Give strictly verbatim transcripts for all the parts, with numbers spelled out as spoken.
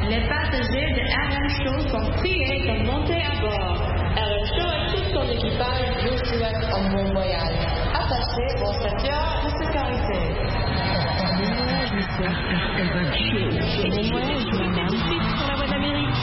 Les passagers de R M Show sont priés de monter à bord. R M Show et tout son équipage vous souhaitent un bon voyage. Attachez vos ceintures de sécurité. R M Show. Bon voyage, madame. Sur la voie d'Amérique.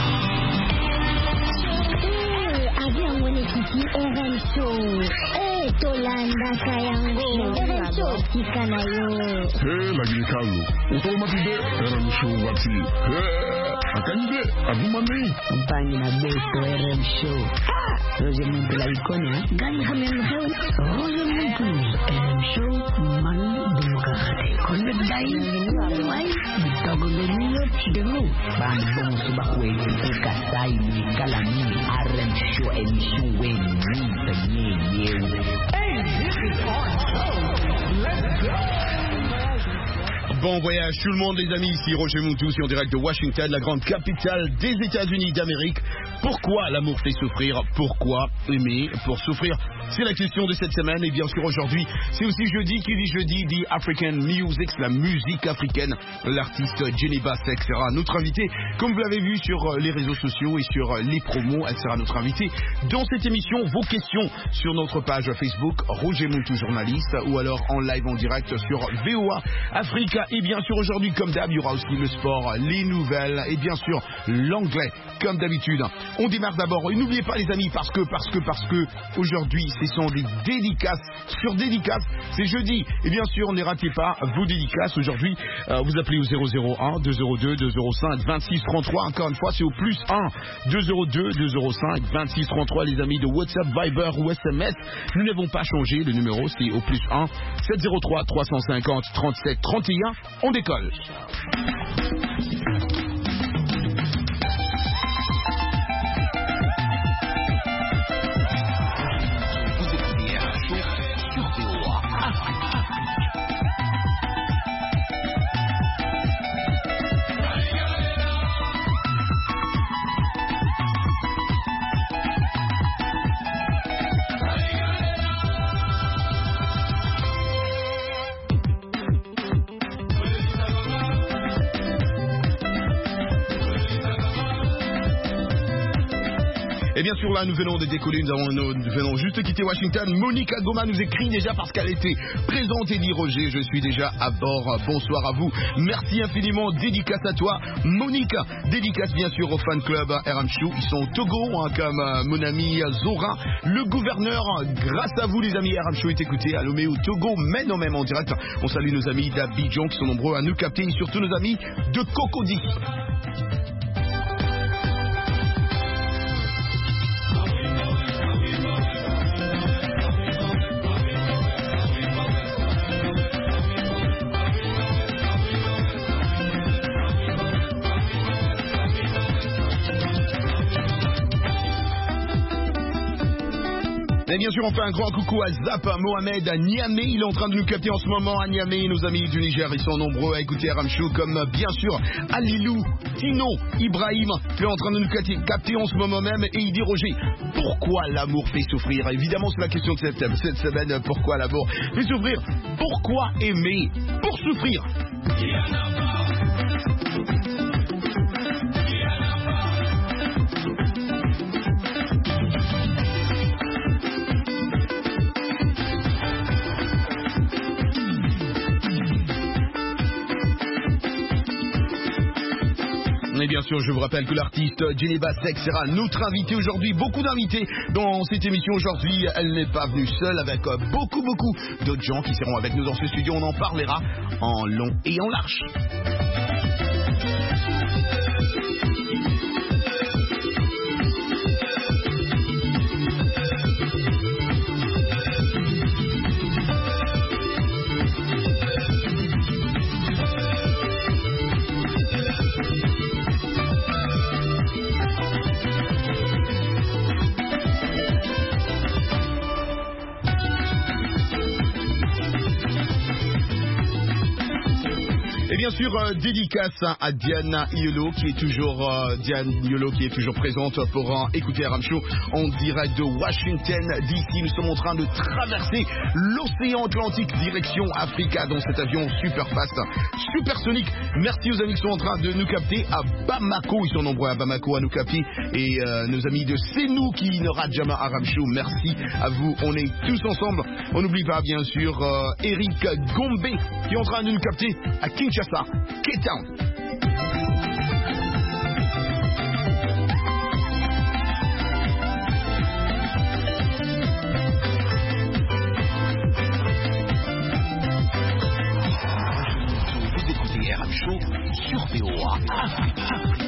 Avion mwenyekiti R M Show. Eh, Tolanda Kayango. R M Show tika nayo. Eh, lagi kalu. Otomatide R M Show wati. Eh, akanje agumani. Mpani na beto R M Show. Ah, Roger Muntu la ikonya. Gani kami R M Show? Roger Muntu R M Show mani demokrate. Konde dai wai bitago leniyo chidemu. Bang bong subakwe tika sai ni kalami R M Show emission wen ni penye yewe. Hey, this is our show. Let's go. Bon voyage tout le monde les amis, ici Roger Montou en direct de Washington, la grande capitale des États-Unis d'Amérique. Pourquoi l'amour fait souffrir? Pourquoi aimer pour souffrir? C'est la question de cette semaine et bien sûr aujourd'hui c'est aussi jeudi, qui dit jeudi dit African Music, la musique africaine, l'artiste Jenny Bass, et cetera. Notre invité, comme vous l'avez vu sur les réseaux sociaux et sur les promos, elle sera notre invitée dans cette émission. Vos questions sur notre page Facebook Roger Montou journaliste ou alors en live en direct sur V O A Africa. Et bien sûr aujourd'hui comme d'hab il y aura aussi le sport, les nouvelles et bien sûr l'anglais comme d'habitude. On démarre d'abord et n'oubliez pas les amis parce que parce que parce que aujourd'hui ce sont des dédicaces sur dédicaces, c'est jeudi et bien sûr ne ratez pas vos dédicaces aujourd'hui. Euh, vous appelez au zéro zéro un deux zéro deux deux zéro cinq vingt-six trente-trois, encore une fois c'est au plus un deux zéro deux deux zéro cinq vingt-six trente-trois les amis de WhatsApp, Viber ou S M S. Nous n'avons pas changé, le numéro c'est au plus un sept zéro trois trois cent cinquante trente-sept trente et un. On décolle. Et bien sûr là nous venons de décoller, nous, avons, nous venons juste de quitter Washington. Monica Goma nous écrit déjà parce qu'elle était présente et dit Roger je suis déjà à bord, bonsoir à vous, merci infiniment, dédicace à toi Monica, dédicace bien sûr au fan club R M Show, ils sont au Togo hein, comme euh, mon ami Zora, le gouverneur, grâce à vous les amis R M Show est écouté à Lomé au Togo, mais non même en direct, on salue nos amis d'Abidjan qui sont nombreux à nous capter et surtout nos amis de Cocody. Et bien sûr, on fait un grand coucou à Zap Mohamed à Niamey. Il est en train de nous capter en ce moment à Niamey. Nos amis du Niger, ils sont nombreux à écouter R M Show, comme bien sûr Alilou, Tino, Ibrahim. Il est en train de nous capter, capter en ce moment même. Et il dit Roger, pourquoi l'amour fait souffrir? Évidemment, c'est la question de cette, cette semaine. Pourquoi l'amour fait souffrir? Pourquoi aimer pour souffrir? Et bien sûr, je vous rappelle que l'artiste Jenny Bass sera notre invitée aujourd'hui. Beaucoup d'invités dans cette émission aujourd'hui. Elle n'est pas venue seule, avec beaucoup, beaucoup d'autres gens qui seront avec nous dans ce studio. On en parlera en long et en large. bien sûr, euh, dédicace à Diane Iolo qui est toujours euh, Diane Iolo qui est toujours présente pour euh, écouter R M Show en direct de Washington D C. Nous sommes en train de traverser l'océan Atlantique direction Africa dans cet avion super fast, supersonique. Merci aux amis qui sont en train de nous capter à Bamako. Ils sont nombreux à Bamako à nous capter et euh, nos amis de C'est nous qui ne ratent jamais R M Show. Merci à vous. On est tous ensemble. On n'oublie pas bien sûr euh, Eric Gombe qui est en train de nous capter à Kinshasa, Cape Town. Vous écoutez R M Show sur V O A Afrique.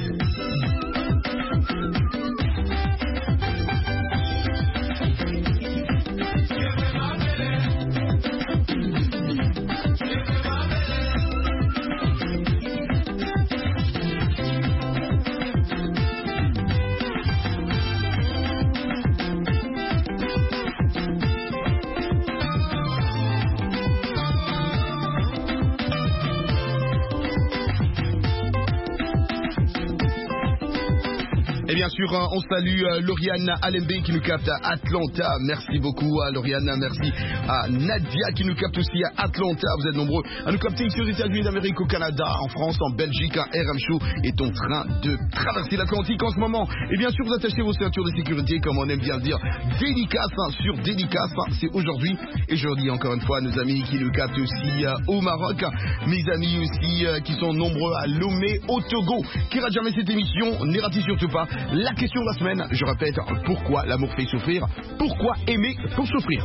Et bien sûr, on salue Lauriane Alembe qui nous capte à Atlanta. Merci beaucoup à Lauriane, merci à Nadia qui nous capte aussi à Atlanta. Vous êtes nombreux à nous capter ici aux États-Unis d'Amérique, au Canada, en France, en Belgique. R M Show est en train de traverser l'Atlantique en ce moment. Et bien sûr, vous attachez vos ceintures de sécurité, comme on aime bien le dire. Dédicace sur dédicace, c'est aujourd'hui. Et je redis encore une fois à nos amis qui nous captent aussi euh, au Maroc, mes amis aussi euh, qui sont nombreux à Lomé, au Togo. Qui rate jamais cette émission, n'y ratez surtout pas. La question de la semaine, je répète, pourquoi l'amour fait souffrir? Pourquoi aimer pour souffrir?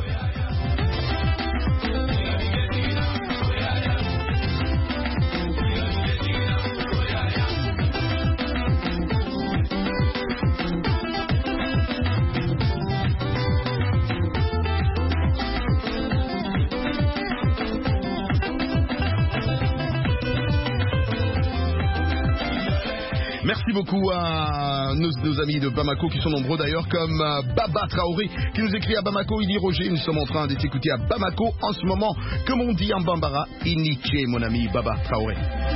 Merci beaucoup à nos, nos amis de Bamako qui sont nombreux d'ailleurs, comme euh, Baba Traoré qui nous écrit à Bamako. Il dit Roger, nous sommes en train de t'écouter à Bamako en ce moment. Comme on dit en Bambara, Iniché, mon ami Baba Traoré.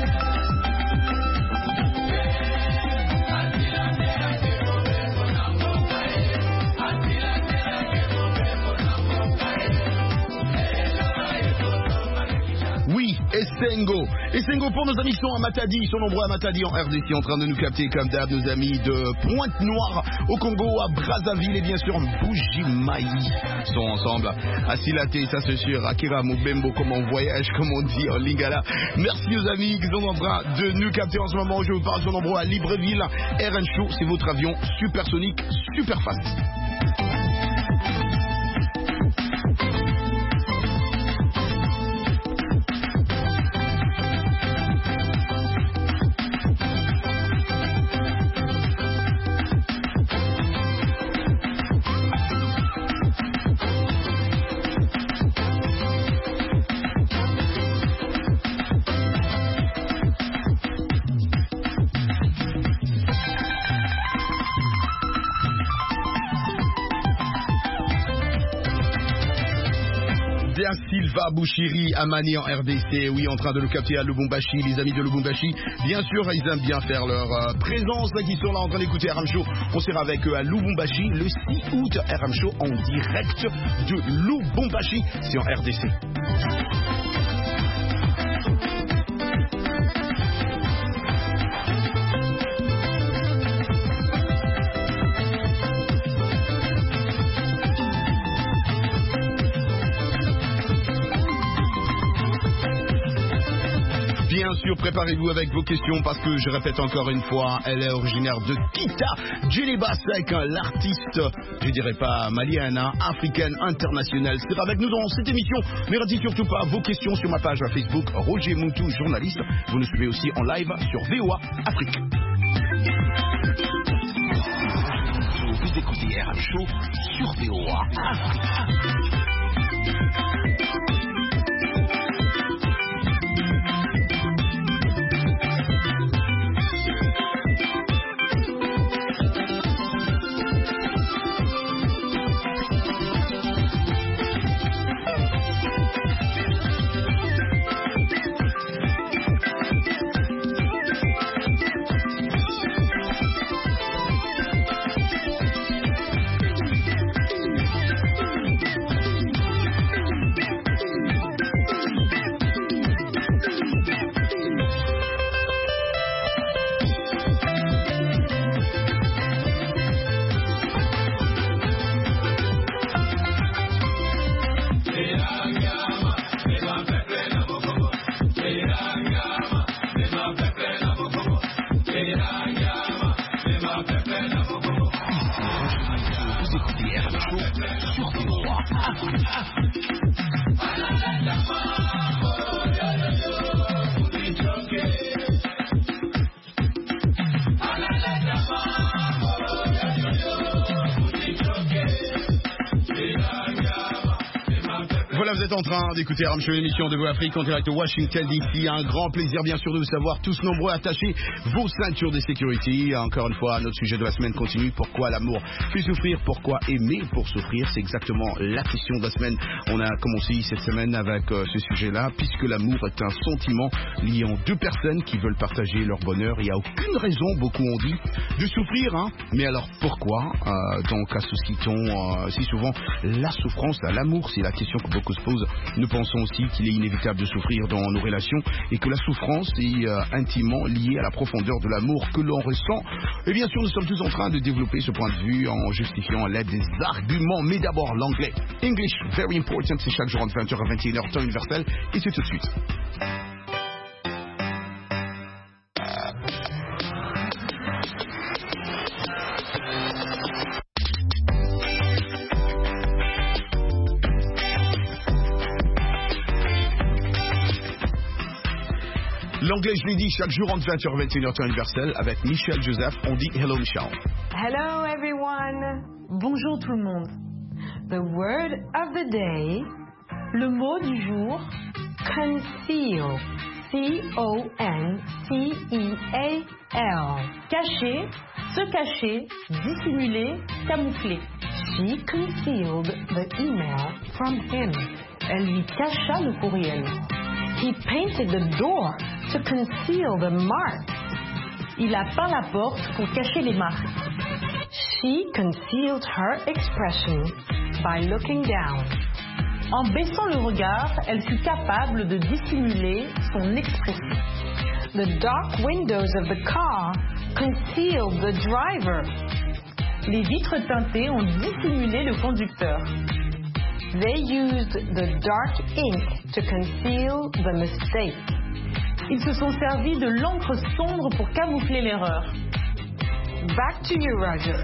Oui, Essengo. Essengo pour nos amis qui sont à Matadi. Ils sont nombreux à Matadi en R D C en train de nous capter comme d'hab. Nos amis de Pointe-Noire au Congo, à Brazzaville et bien sûr en Bujimaï sont ensemble. À Silaté, ça c'est sûr. Akira Mubembo, comme on voyage, comme on dit en Lingala. Merci aux amis qui sont en train de nous capter en ce moment. Je vous parle, ils sont nombreux à Libreville. R N Show, c'est votre avion supersonique, super fast. Silva Bouchiri Amani en R D C, oui, en train de le capter à Lubumbashi. Les amis de Lubumbashi, bien sûr, ils aiment bien faire leur euh, présence, là, qui sont là en train d'écouter R M Show. On sera avec eux à Lubumbashi le six août. R M Show en direct de Lubumbashi, c'est en R D C. Bien sûr, préparez-vous avec vos questions parce que je répète encore une fois, elle est originaire de Kita, Djeliba Seck, l'artiste, je dirais pas malienne, hein, africaine, internationale, sera avec nous dans cette émission. Ne ratez surtout pas vos questions sur ma page Facebook, Roger Moutou, journaliste. Vous nous suivez aussi en live sur V O A Afrique. Vous écoutez R M Show sur V O A Afrique. Voilà, vous êtes en train d'écouter R M Show, l'émission de Voix Afrique en direct de Washington D C. Un grand plaisir, bien sûr, de vous savoir tous nombreux attachés vos ceintures de sécurité. Encore une fois, notre sujet de la semaine continue. Pourquoi l'amour fait souffrir? Pourquoi aimer pour souffrir? C'est exactement la question de la semaine. On a commencé cette semaine avec euh, ce sujet-là, puisque l'amour est un sentiment liant deux personnes qui veulent partager leur bonheur. Il n'y a aucune raison, beaucoup ont dit, de souffrir. Hein. Mais alors pourquoi euh, donc associe-t-on euh, si souvent la souffrance à l'amour? C'est la question que beaucoup se pose. Nous pensons aussi qu'il est inévitable de souffrir dans nos relations et que la souffrance est euh, intimement liée à la profondeur de l'amour que l'on ressent. Et bien sûr, nous sommes tous en train de développer ce point de vue en justifiant à l'aide des arguments. Mais d'abord, l'anglais. English, very important. C'est chaque jour entre vingt heures à vingt et une heures, temps universel. Et c'est tout de suite. L'anglais, je l'ai dit, chaque jour entre vingt heures et vingt et une heures, temps universel, avec Michel Joseph. On dit hello, Michel. Hello, everyone. Bonjour tout le monde. The word of the day, le mot du jour, conceal. C O N C E A L. Cacher, se cacher, dissimuler, camoufler. She concealed the email from him. Elle lui cacha le courriel. He painted the door to conceal the marks. Il a peint la porte pour cacher les marques. She concealed her expression by looking down. En baissant le regard, elle fut capable de dissimuler son expression. The dark windows of the car concealed the driver. Les vitres teintées ont dissimulé le conducteur. They used the dark ink to conceal the mistake. Ils se sont servis de l'encre sombre pour camoufler l'erreur. Back to you, Roger.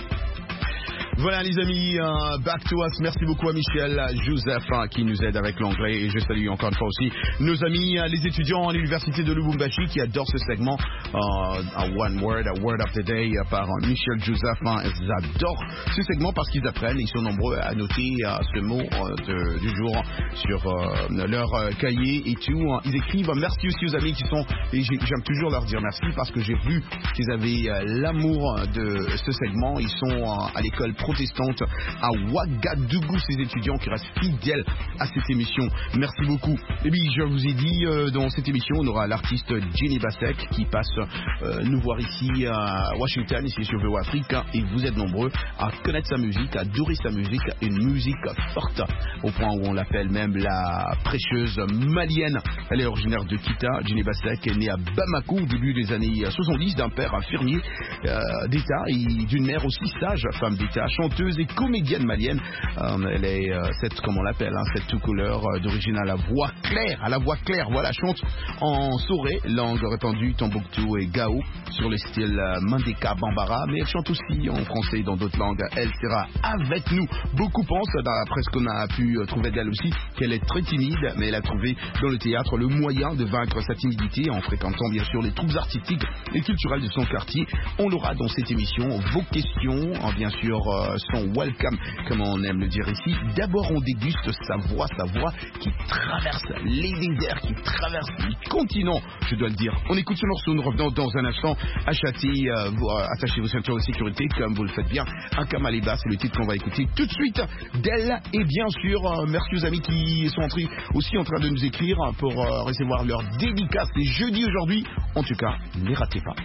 Voilà les amis, uh, back to us. Merci beaucoup à Michel Joseph hein, qui nous aide avec l'anglais et je salue encore une fois aussi nos amis, uh, les étudiants à l'université de Lubumbashi qui adorent ce segment uh, a One Word, a Word of the Day uh, par uh, Michel Joseph. Hein, ils adorent ce segment parce qu'ils apprennent, ils sont nombreux à noter uh, ce mot uh, de, du jour sur uh, leur uh, cahier et tout. Hein. Ils écrivent. Merci aussi aux amis qui sont, et j'aime toujours leur dire merci parce que j'ai vu qu'ils avaient uh, l'amour de ce segment. Ils sont uh, à l'école protestante à Ouagadougou, ces étudiants qui restent fidèles à cette émission. Merci beaucoup. Et bien, je vous ai dit, euh, dans cette émission, on aura l'artiste Jenny Basek qui passe euh, nous voir ici à Washington, ici sur V O Afrique, et vous êtes nombreux à connaître sa musique, à adorer sa musique, une musique forte, au point où on l'appelle même la prêcheuse malienne. Elle est originaire de Kita. Jenny Basek est née à Bamako au début des années soixante-dix d'un père infirmier euh, d'État et d'une mère aussi sage, femme d'État, chanteuse et comédienne malienne. Euh, elle est euh, cette, comme on l'appelle, hein, cette tout couleur euh, d'origine à la voix claire, à la voix claire. Voilà, chante en soré, langue répandue, Tombouctou et Gao, sur le style euh, Mandeka, Bambara, mais elle chante aussi en français et dans d'autres langues. Elle sera avec nous. Beaucoup pensent, d'après ce qu'on a pu euh, trouver d'elle aussi, qu'elle est très timide, mais elle a trouvé dans le théâtre le moyen de vaincre sa timidité en fréquentant bien sûr les troupes artistiques et culturelles de son quartier. On l'aura dans cette émission. Vos questions, hein, bien sûr, euh, sont welcome, comme on aime le dire ici. D'abord, on déguste sa voix, sa voix qui traverse les déserts, qui traverse les continents, je dois le dire. On écoute ce morceau, nous revenons dans un instant. Achetez, euh, vous, euh, attachez vos ceintures de sécurité, comme vous le faites bien. Un Kamaliba, c'est le titre qu'on va écouter tout de suite d'elle. Et bien sûr, euh, merci aux amis qui sont entrés aussi en train de nous écrire pour euh, recevoir leur dédicace. C'est jeudi aujourd'hui. En tout cas, ne les ratez pas.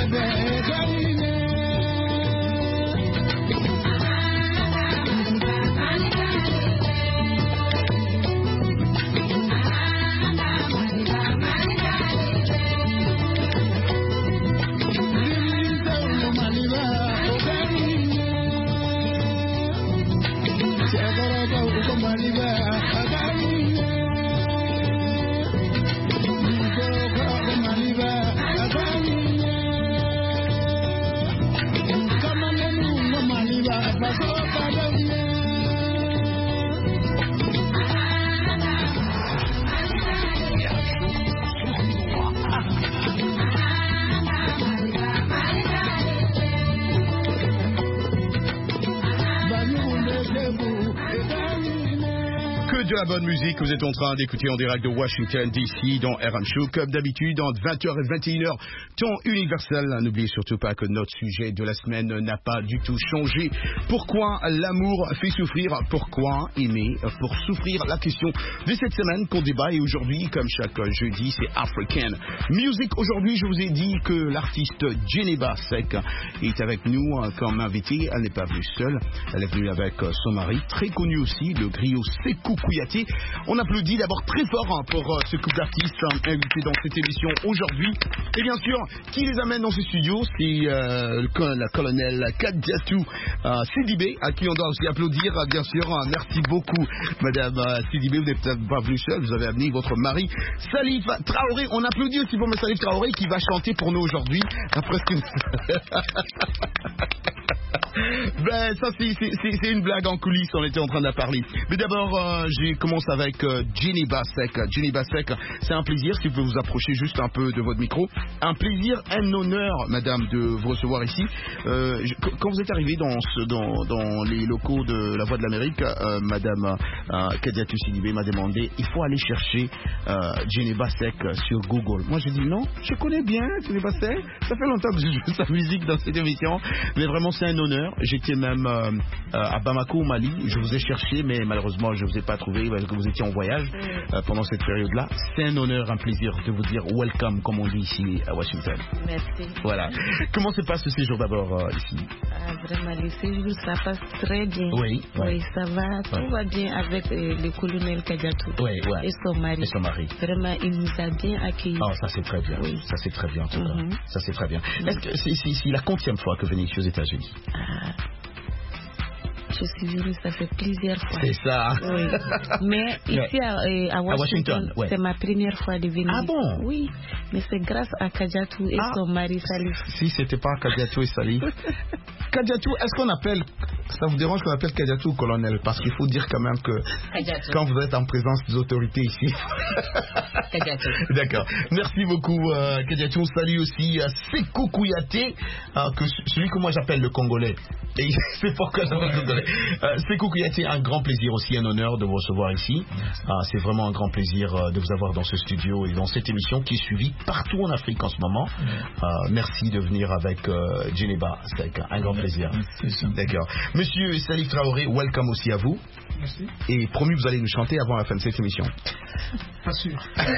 De la bonne musique, vous êtes en train d'écouter en direct de Washington D C dans R M Show, comme d'habitude, entre vingt heures et vingt et une heures, temps universel. N'oubliez surtout pas que notre sujet de la semaine n'a pas du tout changé. Pourquoi l'amour fait souffrir? Pourquoi aimer pour souffrir? La question de cette semaine qu'on débat, et aujourd'hui, comme chaque jeudi, c'est African Music. Aujourd'hui, je vous ai dit que l'artiste Djeneba Seck est avec nous comme invitée. Elle n'est pas venue seule, elle est venue avec son mari, très connu aussi, le griot Sékou Kouyaté. On applaudit d'abord très fort pour euh, ce couple d'artistes hein, invités dans cette émission aujourd'hui. Et bien sûr, qui les amène dans ces studios, c'est euh, le colonel Kadiatou euh, Sidibé, à qui on doit aussi applaudir, euh, bien sûr. Euh, merci beaucoup, Madame euh, Sidibé. Vous n'êtes pas venue seule, vous avez amené votre mari, Salif Traoré. On applaudit aussi pour M. Salif Traoré qui va chanter pour nous aujourd'hui. Après ce que... Ben ça c'est, c'est, c'est, c'est une blague en coulisses, on était en train d'en parler. Mais d'abord euh, je commence avec euh, Djeneba Seck. Djeneba Seck, c'est un plaisir, si vous pouvez vous approcher juste un peu de votre micro. Un plaisir, un honneur, madame, de vous recevoir ici. Euh, je, quand vous êtes arrivé dans, ce, dans, dans les locaux de la Voix de l'Amérique, euh, madame euh, Kadiatou Sidibé m'a demandé, il faut aller chercher euh, Djeneba Seck sur Google. Moi j'ai dit non, je connais bien Djeneba Seck, ça fait longtemps que je joue sa musique dans cette émission, mais vraiment c'est un honneur. J'étais même euh, à Bamako au Mali, je vous ai cherché mais malheureusement je ne vous ai pas trouvé parce que vous étiez en voyage euh, pendant cette période-là. C'est un honneur, un plaisir de vous dire welcome comme on dit ici à Washington. Merci. Voilà. Comment se passe ce séjour d'abord euh, ici? Ah, vraiment, le séjour ça passe très bien. Oui. Oui, oui ça va, tout oui. va bien avec euh, le colonel Kadiatou oui, oui. et son mari. Et son mari. Vraiment, il nous a bien accueillis. Oh, ça c'est très bien. Oui. Ça c'est très bien en tout cas. Mm-hmm. Ça c'est très bien. Mm-hmm. Est-ce que c'est, c'est, c'est la quinzième fois que vous venez ici aux États-Unis? Ah. Je suis venue, ça fait plusieurs fois. C'est ça. Oui. Mais ici à, à Washington, à Washington ouais. c'est ma première fois de venir. Ah bon? Oui. Mais c'est grâce à Kadiatou et ah. son mari Salif. Si c'était pas Kadiatou et Salif. Kadiatou, est-ce qu'on appelle, ça vous dérange qu'on appelle Kadiatou colonel? Parce qu'il faut dire quand même que Kadiatou. Quand vous êtes en présence des autorités ici. Kadiatou. D'accord. Merci beaucoup euh, Kadiatou. On salue aussi euh, Sékou Kouyaté, euh, que celui que moi j'appelle le Congolais. Et c'est pourquoi je le Congolais. Euh, Sékou Kouyaté, un grand plaisir aussi, un honneur de vous recevoir ici. Euh, c'est vraiment un grand plaisir euh, de vous avoir dans ce studio et dans cette émission qui est suivie partout en Afrique en ce moment. Euh, merci de venir avec euh, Djeneba Seck, un grand plaisir. D'accord. Monsieur Salif Traoré, welcome aussi à vous. Merci. Et promis, vous allez nous chanter avant la fin de cette émission. Pas sûr.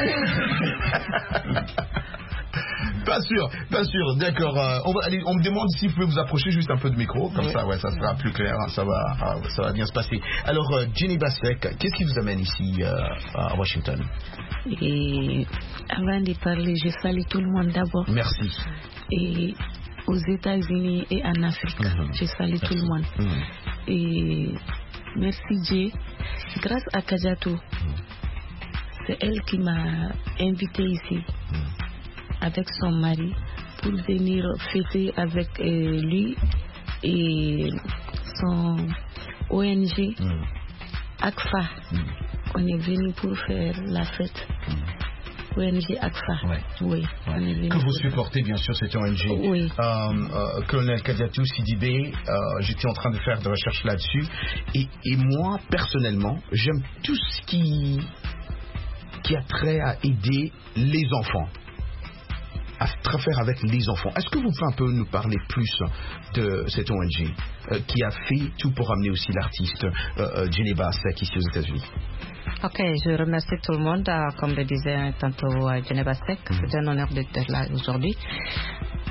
Pas sûr, pas sûr, d'accord. Euh, on, va, allez, on me demande si vous pouvez vous approcher juste un peu de micro, comme ouais. ça, ouais, ça sera plus clair, hein, ça va, euh, ça va bien se passer. Alors, euh, Djeneba Seck, qu'est-ce qui vous amène ici euh, à Washington? Et avant de parler, je salue tout le monde d'abord. Merci. Et aux États-Unis et en Afrique, mm-hmm. je salue merci. Tout le monde. Mm-hmm. Et merci Dieu, grâce à Kadiatou, mm-hmm. c'est elle qui m'a invité ici. Mm-hmm. Avec son mari pour venir fêter avec euh, lui et son O N G mm. A C F A. Mm. On est venu pour faire la fête. Mm. O N G A C F A. Ouais. Oui. Ouais. On est venu que vous supportez bien sûr cette O N G. Oui. Euh, euh, colonel Kadiatou Sidibé, euh, j'étais en train de faire des recherches là-dessus et, et moi personnellement j'aime tout ce qui qui a trait à aider les enfants. À faire avec les enfants. Est-ce que vous pouvez un peu nous parler plus de cette O N G euh, qui a fait tout pour amener aussi l'artiste euh, Djeneba Seck ici aux États-Unis? Ok, je remercie tout le monde. Comme le disait tantôt Djeneba Seck, mm-hmm. c'est un honneur d'être là aujourd'hui.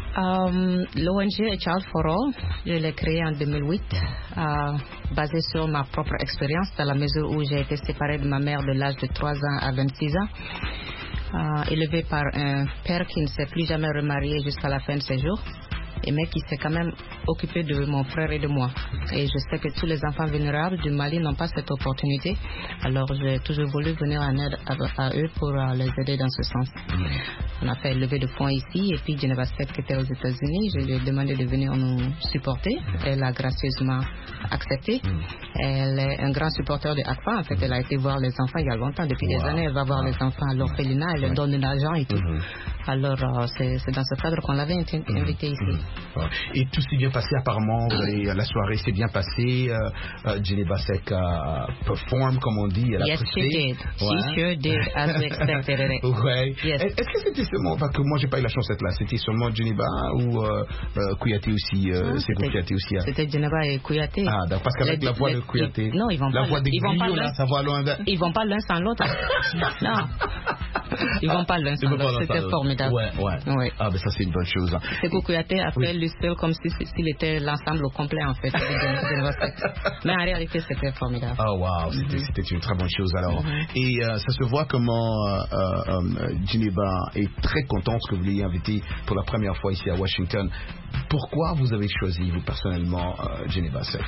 Um, L'O N G Child for All, je l'ai créé en deux mille huit, euh, basé sur ma propre expérience, dans la mesure où j'ai été séparée de ma mère de l'âge de trois ans à vingt-six ans, euh, élevée par un père qui ne s'est plus jamais remarié jusqu'à la fin de ses jours, et mais qui s'est quand même occupé de mon frère et de moi. Et je sais que tous les enfants vulnérables du Mali n'ont pas cette opportunité, alors j'ai toujours voulu venir en aide à, à eux pour uh, les aider dans ce sens. Mmh. On a fait lever de fonds ici, et puis Geneva Sec, qui était aux États-Unis, je lui ai demandé de venir nous supporter. Elle a gracieusement accepté. Mmh. Elle est un grand supporter de A C F A. En fait, elle a été voir les enfants il y a longtemps, depuis wow. des années. Elle va voir wow. les enfants à l'orphelinat, elle leur donne de l'argent et tout. Mmh. Alors, uh, c'est, c'est dans ce cadre qu'on l'avait invité mmh. ici. Mmh. Et tout s'est bien passé apparemment, la soirée s'est bien passée, euh, uh, Geneva Sec a performed, comme on dit, elle a yes, prêté. She did. Ouais. She sure did, as we expected it. Ouais. Yes. Est-ce que c'était seulement, parce que moi j'ai pas eu la chance d'être là, c'était seulement Geneva ou euh, euh, Kouyaté aussi, euh, c'est pour Kouyaté aussi. Hein. C'était Geneva et Kouyaté. Ah, d'accord, parce qu'avec les, la voix les, de Kouyaté, non, ils vont la pas, voix des ils vont griots, pas là, ça va loin. Ils vont pas l'un sans l'autre. Non. Ils vont pas l'un sans l'autre, c'était formidable. Ouais, ouais. ouais. Ah, ben ça c'est une bonne chose. Hein. C'est que Kouyaté a fait oui. le seul comme si s'il était l'ensemble au complet en fait. Mais en réalité c'était formidable. Oh wow, c'était, mm-hmm. c'était une très bonne chose alors. Mm-hmm. Et euh, ça se voit comment euh, euh, Geneva est très contente que vous l'ayez invité pour la première fois ici à Washington. Pourquoi vous avez choisi vous personnellement euh, Geneva Sec?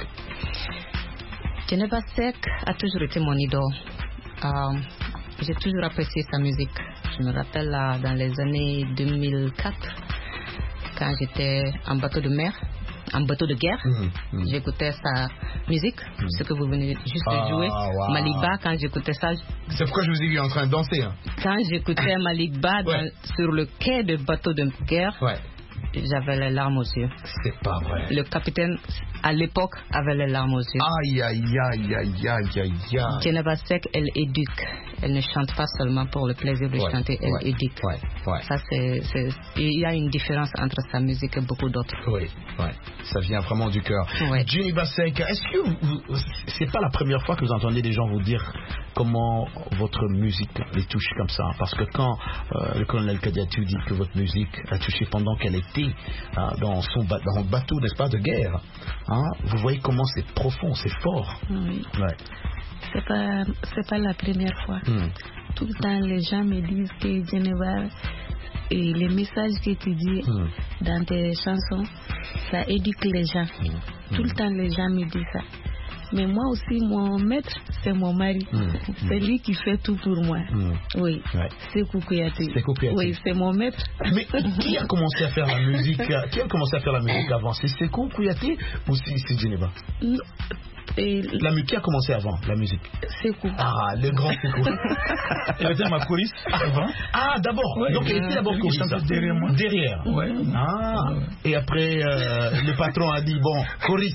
Geneva Sec a toujours été mon idole. Euh, j'ai toujours apprécié sa musique. Je me rappelle là, dans les années deux mille quatre, quand j'étais en bateau de mer, en bateau de guerre, mmh, mmh. j'écoutais sa musique, mmh. ce que vous venez juste de jouer, ah, wow. Maliba. Quand j'écoutais ça, c'est pourquoi je vous ai vu en train de danser. Hein. Quand j'écoutais Maliba ouais. sur le quai de bateau de guerre, ouais. j'avais les larmes aux yeux. C'est pas vrai. Le capitaine, à l'époque, avait les larmes aux yeux. Aïe, aïe, aïe, aïe, aïe, aïe, aïe. Geneva Sec, elle éduque. Elle ne chante pas seulement pour le plaisir de ouais, chanter, elle ouais, éduque. Ouais, ouais. Ça, c'est, c'est, il y a une différence entre sa musique et beaucoup d'autres. Oui, ouais. Ça vient vraiment du cœur. Ouais. Geneva Sec, est-ce que vous, c'est pas la première fois que vous entendez des gens vous dire comment votre musique les touche comme ça? Parce que quand euh, le colonel Kadiatou dit que votre musique a touché pendant qu'elle était euh, dans son ba- dans le bateau, n'est-ce pas, de guerre, hein, vous voyez comment c'est profond, c'est fort. Oui. Ouais. C'est pas, c'est pas la première fois. Mm. Tout le temps, les gens me disent que Geneva et les messages que tu dis mm. dans tes chansons, ça éduque les gens. Mm. Tout mm. le temps, les gens me disent ça. Mais moi aussi, mon maître, c'est mon mari. Mm. C'est lui qui fait tout pour moi. Mm. Oui, ouais. C'est Kouyaté. C'est Kouyaté. Oui, c'est mon maître. Mais qui a commencé à faire la musique? Qui a commencé à faire la musique avant? C'est Sekou Kouyaté ou c'est, c'est Geneva? Mm. Et la musique qui a commencé avant, la musique. Sekou. Ah, le grand Sekou. Elle était ma choriste avant. Ah, d'abord. Ouais, donc elle était d'abord choriste. Derrière moi. Derrière. Ouais. Ah. Ouais. Et après, euh, le patron a dit bon, choriste.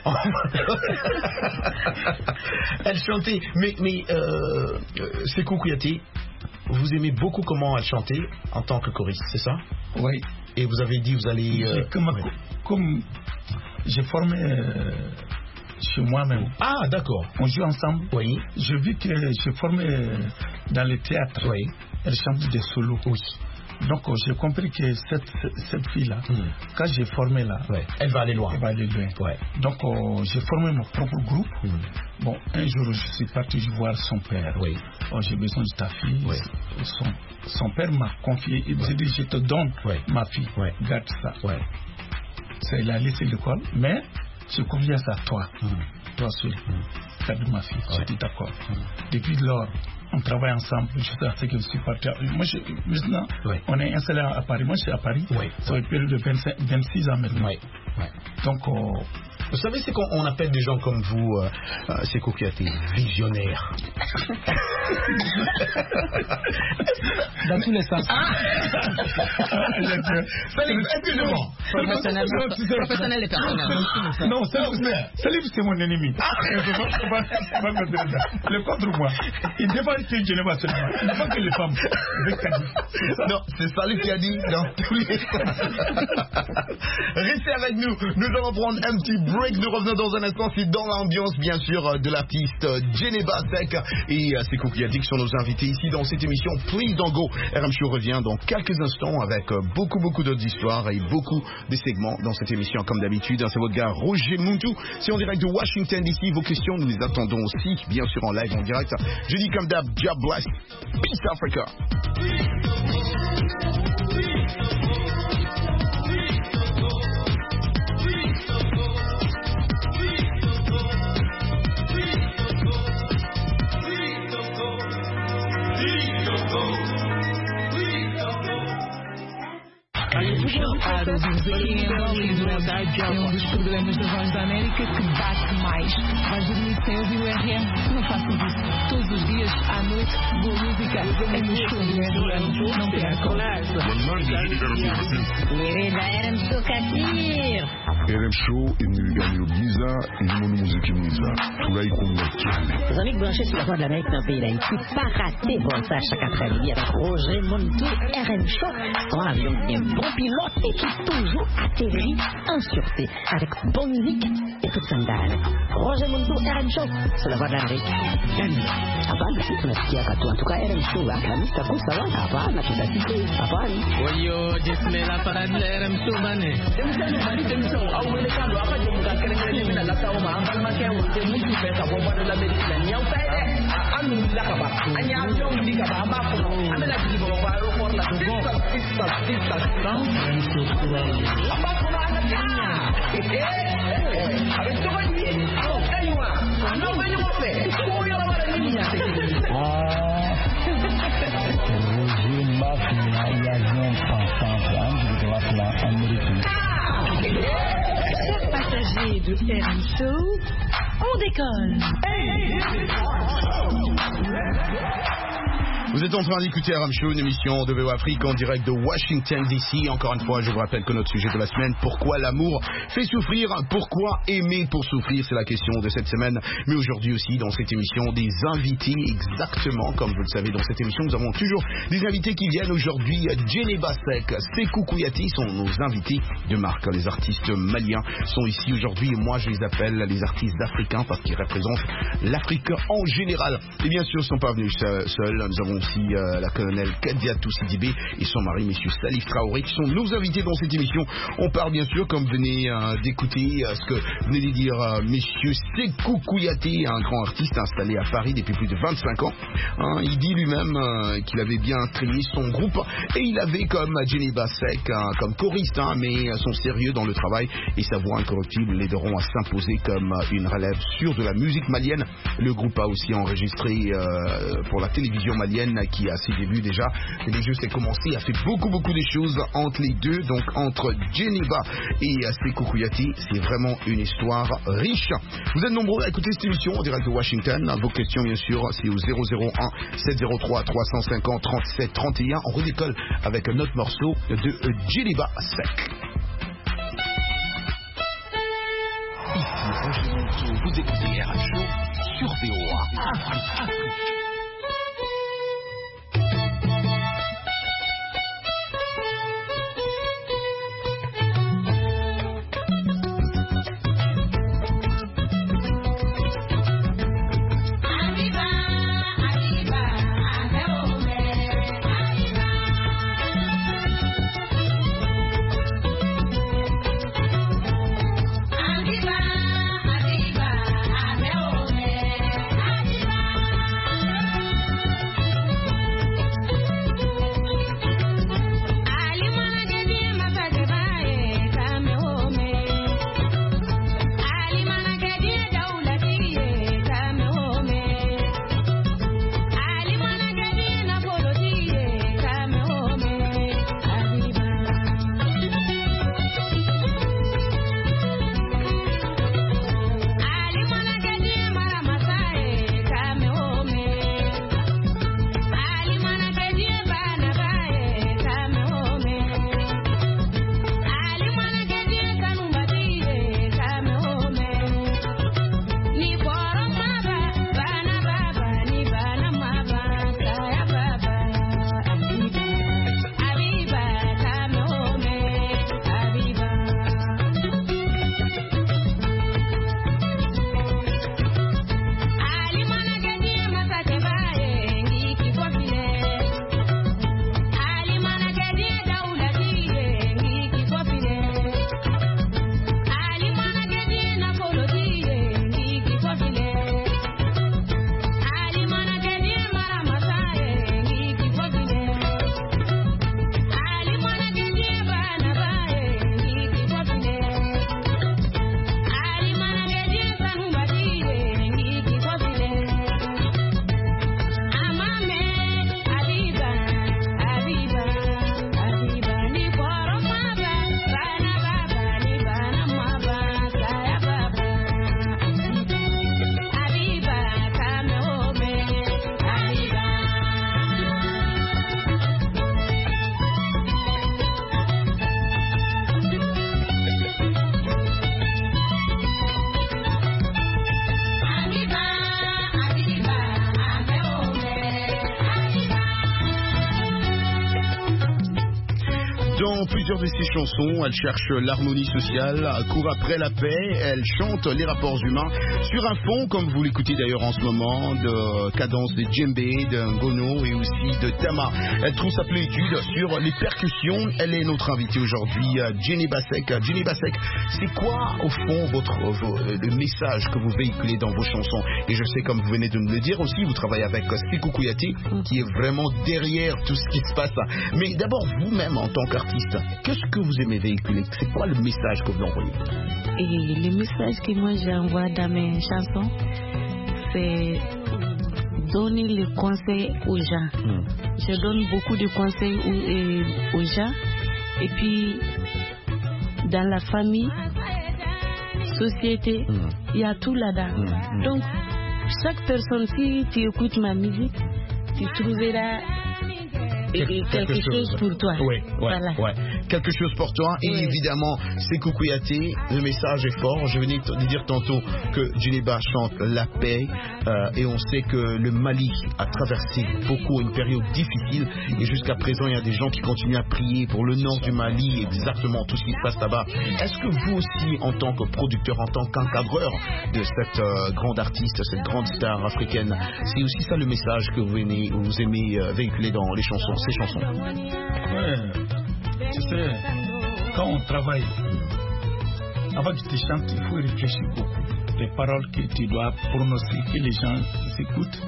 Elle chantait. Mais, mais euh, Sekou Kouyaté, vous aimez beaucoup comment elle chantait en tant que choriste, c'est ça? Oui. Et vous avez dit vous allez. Euh, comme, ouais. comme j'ai formé. Euh, chez moi-même. Ah, d'accord. On joue ensemble. Oui. Je vis que je formé dans le théâtre. Oui. Elle chante des solos. Oui. Donc j'ai compris que cette, cette fille-là, mm. quand j'ai formé là, ouais. elle va aller loin. Elle va aller loin. Ouais. Donc euh, j'ai formé mon propre groupe. Mm. Bon, un jour je suis parti voir son père. Oui. Oh, j'ai besoin de ta fille. Oui. Son, son père m'a confié. Il m'a dit je te donne ouais. ma fille. Ouais. Garde ça. Ouais. Ça il a laissé l'école, mais je confiance à toi. Mm. Toi seul. Mm. Garde ma fille. Ouais. J'étais d'accord. Mm. Depuis lors, on travaille ensemble jusqu'à ce que je suis parti. Moi, je, maintenant, ouais. on est installé à Paris. Moi, je suis à Paris. Ouais. Ça fait une période de vingt-cinq, vingt-six ans maintenant. Ouais. Ouais. Donc, euh, vous savez, c'est qu'on appelle des gens comme vous, euh, euh, c'est Kouyaté, visionnaires. Dans tous les sens. Ah Excusez-moi. Professionnel, professionnel et personnel. Non, Salif, c'est mon ennemi. Le contre moi. Il défend que Geneva seulement. Il défend que les femmes. Non, c'est Salif qui a dit dans tous les sens. Restez avec nous. Nous allons prendre un petit break. Break, nous revenons dans un instant, c'est dans l'ambiance bien sûr de l'artiste Djeneba Sek et Sekou Kouyaté qui sont nos invités ici dans cette émission Please Don't Go. R M Show revient dans quelques instants avec beaucoup beaucoup d'autres histoires et beaucoup de segments dans cette émission comme d'habitude. C'est votre gars Roger Muntu, c'est en direct de Washington D C. Vos questions, nous les attendons aussi bien sûr en live en direct. Je dis comme d'hab, God bless, Peace Africa. Para os envolvidos durante é um dos programas da Voz da América que bate mais. Vais dormir sem ouvir o R M? Não faças isso. Todos os dias, à noite, boa música é no show do R M. Não percam. R M Show Katir. R M Show et nous gagnons Giza et nous nous musique Giza. Tout là, il compte. Les amis branchés sur la Voix de l'Amérique dans le pays d'Haïti, pas rater bon ça chaque après-midi avec Roger Muntu, R M Show. En avion, un bon pilote et qui toujours atterrit en sûreté avec bonne musique et toute sandale. Roger Muntu, R M Show, sur la Voix de l'Amérique. Apaan sih tunasikia katu en tout cas R M Show kami takut salah apaan kita sih apaan Oyo jismela para R M Show bane demsano bani demso au wele kando apa je muka kere-kere mina la tawo ma ambal ma ke wote mutu pe ka bo bana la medicine ni au pede anu la ka ba anya ajo ndi ka ba ba ko amela di bo ba ro por la go pista pista apa ko na anya eh a ver to bani aywa no bani mo pe ko yo la bani ni ya Ah, Roger Mafia e avião passant antes de lá pela Amérique. Chers passagers de R M Show, on décolle. Vous êtes en train d'écouter R M Show, une émission de V O Afrique en direct de Washington D C. Encore une fois, je vous rappelle que notre sujet de la semaine, pourquoi l'amour fait souffrir, pourquoi aimer pour souffrir, c'est la question de cette semaine. Mais aujourd'hui aussi, dans cette émission, des invités, exactement comme vous le savez, dans cette émission, nous avons toujours des invités qui viennent aujourd'hui. Djeneba Sek, Sekou Kouyaté sont nos invités de marque. Les artistes maliens sont ici aujourd'hui et moi, je les appelle les artistes africains parce qu'ils représentent l'Afrique en général. Et bien sûr, ils ne sont pas venus seuls. Nous avons aussi euh, la colonelle Kadiatou Sidibé et son mari, monsieur Salif Traoré, qui sont nos invités dans cette émission. On parle bien sûr, comme vous venez euh, d'écouter, euh, ce que venait de dire euh, monsieur Sekou Kouyaté, un grand artiste installé à Paris depuis plus de vingt-cinq ans. Hein, il dit lui-même euh, qu'il avait bien créé son groupe et il avait comme Djeneba Sek, hein, comme choriste, hein, mais son sérieux dans le travail et sa voix incorruptible l'aideront à s'imposer comme une relève sûre de la musique malienne. Le groupe a aussi enregistré euh, pour la télévision malienne qui a ses débuts déjà. Et les jeux s'est commencé, a fait beaucoup beaucoup de choses entre les deux, donc entre Djeneba et Sekou Kouyaté. C'est vraiment une histoire riche. Vous êtes nombreux à écouter cette émission en direct de Washington. Vos questions bien sûr, c'est au zéro zéro un sept zéro trois trois cent cinquante trente-sept trente et un. On redécolle avec un autre morceau de Djeneba Sek. Ici Roger Muntu, vous écoutez R M Show sur V O A Afrique. Arriba, arriba, arriba, arriba. plusieurs de ses chansons, elle cherche l'harmonie sociale, court après la paix, elle chante les rapports humains sur un fond, comme vous l'écoutez d'ailleurs en ce moment, de cadence de djembé, de ngono et aussi de tama. Elle trouve sa plénitude sur les percussions. Elle est notre invitée aujourd'hui, Jenny Basek. Jenny Basek, c'est quoi au fond votre, vos, le message que vous véhiculez dans vos chansons? Et je sais, comme vous venez de me le dire aussi, vous travaillez avec Sékou Kouyaté, qui est vraiment derrière tout ce qui se passe. Mais d'abord, vous-même en tant qu'artiste, qu'est-ce que vous aimez véhiculer? C'est quoi le message que vous envoyez? Et le message que moi j'envoie dans mes chansons, c'est donner les conseils aux gens. Mm. Je donne beaucoup de conseils aux, aux gens. Et puis, dans la famille, société, mm. il y a tout là-dedans. Mm. Donc, chaque personne, si tu écoutes ma musique, tu trouveras quelque, quelque chose, chose pour toi. Oui, ouais, voilà. ouais. Quelque chose pour toi. Et oui. Évidemment, Sékou Kouyaté, le message est fort. Je venais de dire tantôt que Djeneba chante la paix. Euh, et on sait que le Mali a traversé beaucoup une période difficile. Et jusqu'à présent, il y a des gens qui continuent à prier pour le nord du Mali, exactement tout ce qui se passe là-bas. Est-ce que vous aussi, en tant que producteur, en tant qu'encadreur de cette euh, grande artiste, cette grande star africaine, c'est aussi ça le message que vous, venez, vous aimez euh, véhiculer dans les chansons, ces chansons? Ouais. Tu sais, quand on travaille, avant que tu chantes, il faut réfléchir beaucoup. Les paroles que tu dois prononcer, que les gens écoutent.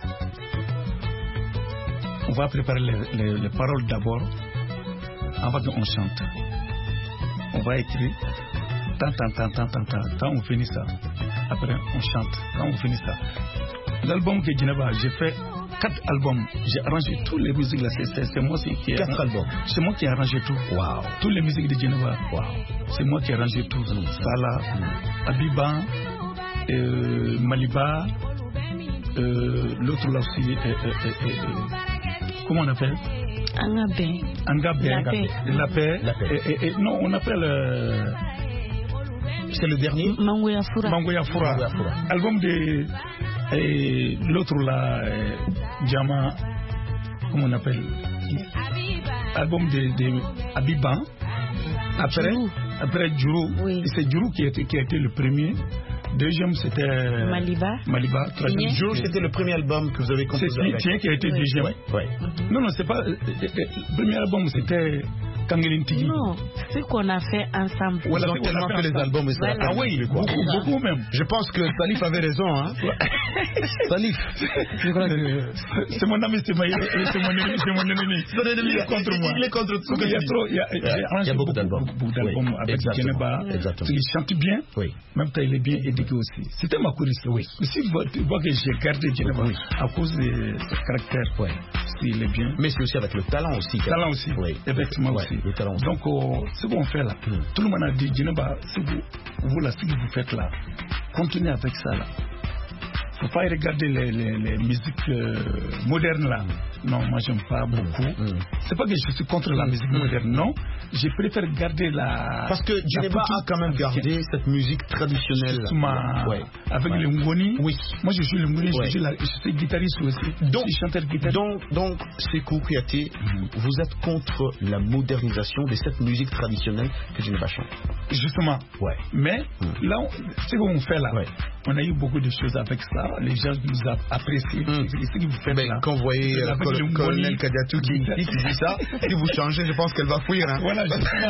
On va préparer les, les, les paroles d'abord, avant qu'on chante. On va écrire, tant, tant, tant, tant, tant, tant, tant, on finit ça. Après, on chante, quand on finit ça. L'album que Djeneba, j'ai fait quatre albums, j'ai arrangé toutes les musiques là, c'est, c'est moi qui ai quatre albums. C'est moi qui ai arrangé tout. Wow. Toutes les musiques de Djeneba. Wow. C'est moi qui ai arrangé tout. Mm. Salah, mm. Abiba, euh, Maliba, euh, l'autre là aussi, euh, euh, euh, euh, comment on appelle? Angabé. Angabé. La paix. La paix. La paix. Et, et, et, non, on appelle. Euh, c'est le dernier? Mangoya Foura. Mangoya Foura. Album de. Et l'autre là, euh, Diamant, comment on appelle? Album de, de Abiba. Après, Djourou. après Djourou. Oui. C'est Djourou qui a, été, qui a été le premier. Deuxième, c'était Maliba. Maliba. Troisième, Djourou, c'était le premier album que vous avez composé. C'est Tien qui a été oui. deuxième. Ouais. Ouais. Mm-hmm. Non, non, c'est pas. Euh, le premier album, c'était Kangelin Tigui. Non, ce qu'on a fait ensemble. Voilà, ils ont tellement fait les albums. Voilà. Ah oui, beaucoup, beaucoup même. Je pense que Salif avait raison. Hein. Salif. Je crois que c'est mon ami, c'est mon ennemi, c'est mon ennemi. Son ennemi est contre moi. Il est contre tout. Il y a trop, il y a, il y a, il y a beaucoup d'albums. Beaucoup d'albums avec Djeneba. Il chante bien. Oui. Même temps, il est bien éduqué aussi. C'était ma choriste. Oui. Si tu vois, tu vois que j'ai gardé Djeneba oui. à cause de son caractère. Oui. Il est bien. Mais c'est aussi avec le talent aussi. Le talent aussi. Oui. Effectivement aussi. Le talent aussi. Donc, euh, ce qu'on fait là, mm. tout le monde a dit, Djeneba, si vous, vous là, ce que vous faites là, continuez avec ça là. Il ne faut pas regarder les, les, les musiques euh, modernes là. Non, moi j'aime pas beaucoup. Mm. C'est pas que je suis contre la musique mm. moderne, non. Je préfère garder la. Parce que Djeneba a quand même gardé cette musique traditionnelle. Ma... Ouais. Avec ouais. le ngoni. Oui. Moi je suis le ngoni, ouais. je, suis la... je suis guitariste aussi. Donc, je suis chanteur guitariste. Donc, donc Sékou Kouyaté, mm. vous êtes contre la modernisation de cette musique traditionnelle que Djeneba chante. Justement. Ouais. Mais mm. là, on... ce qu'on fait là, ouais. on a eu beaucoup de choses avec ça. Les gens nous apprécient. Mm. Ce que vous faites là. Quand vous voyez euh, le colonel Kadiatou qui, qui dit ça, si vous changez, je pense qu'elle va fuir. Hein. Voilà,